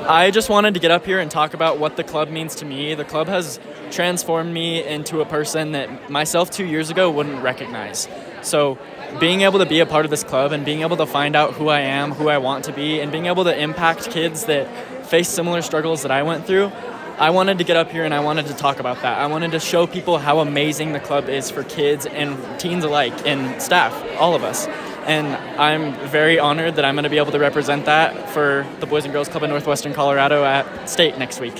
I just wanted to get up here and talk about what the club means to me. The club has transformed me into a person that myself 2 years ago wouldn't recognize. So being able to be a part of this club and being able to find out who I am, who I want to be, and being able to impact kids that face similar struggles that I went through, I wanted to get up here and I wanted to talk about that. I wanted to show people how amazing the club is for kids and teens alike and staff, all of us. And I'm very honored that I'm going to be able to represent that for the Boys and Girls Club of Northwestern Colorado at State next week.